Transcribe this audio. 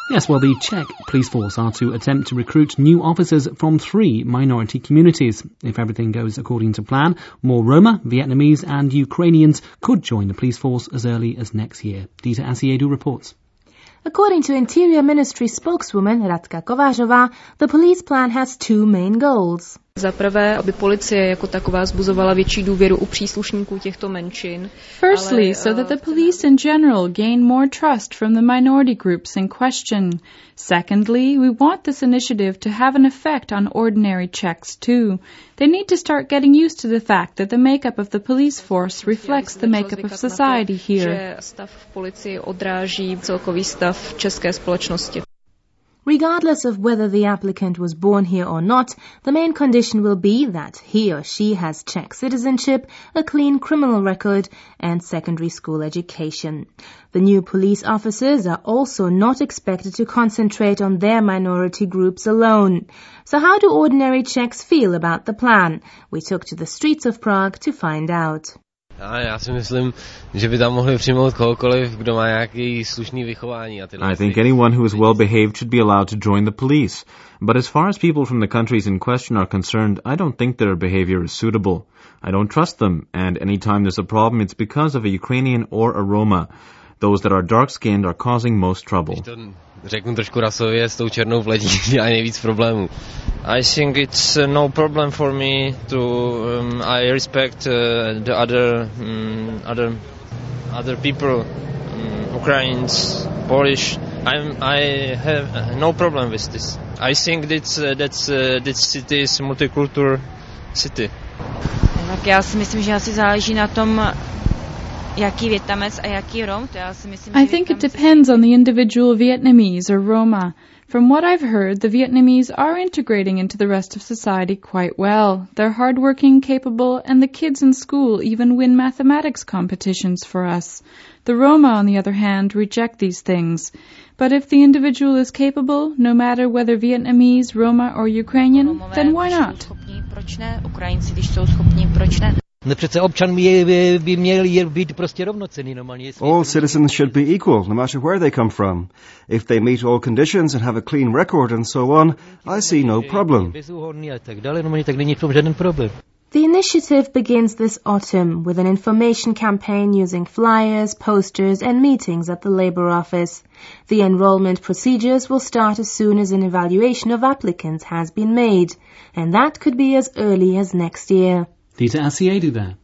Yes, well, the Czech police force are to attempt to recruit new officers from 3 minority communities. If everything goes according to plan, more Roma, Vietnamese and Ukrainians could join the police force as early as next year. Dita Asiedu reports. According to Interior Ministry spokeswoman Radka Kovářová, the police plan has 2 main goals. Za prvé, aby policie jako taková vzbuzovala větší důvěru u příslušníků těchto menšin. Firstly, so that the police in general gain more trust from the minority groups in question. Secondly, we want this initiative to have an effect on ordinary Czechs too. They need to start getting used to the fact that the makeup of the police force reflects the makeup of society here. Stav v policii odráží celkový stav české společnosti. Regardless of whether the applicant was born here or not, the main condition will be that he or she has Czech citizenship, a clean criminal record, and secondary school education. The new police officers are also not expected to concentrate on their minority groups alone. So how do ordinary Czechs feel about the plan? We took to the streets of Prague to find out. Já si myslím, že by tam mohli přijmout kohokoliv, kdo má nějaký slušný vychování. I think anyone who is well behaved should be allowed to join the police. But as far as people from the countries in question are concerned, I don't think their behavior is suitable. I don't trust them, and anytime there's a problem, it's because of a Ukrainian or a Roma. Those that are dark-skinned are causing most trouble. Řeknu trošku rasově, s tou černou vledí dělají nejvíc problémů. I think it's no problem for me to I respect the other people, Ukrainians, Polish. I have no problem with this. I think that city is multicultural city. Tak já si myslím, že asi záleží na tom, jaký Vietnamec a jaký Rom. I think it depends on the individual Vietnamese or Roma. From what I've heard, the Vietnamese are integrating into the rest of society quite well. They're hardworking, capable, and the kids in school even win mathematics competitions for us. The Roma, on the other hand, reject these things. But if the individual is capable, no matter whether Vietnamese, Roma, or Ukrainian, then why not? All citizens should be equal, no matter where they come from. If they meet all conditions and have a clean record and so on, I see no problem. The initiative begins this autumn with an information campaign using flyers, posters and meetings at the Labour Office. The enrollment procedures will start as soon as an evaluation of applicants has been made, and that could be as early as next year. Dita Asiedu there.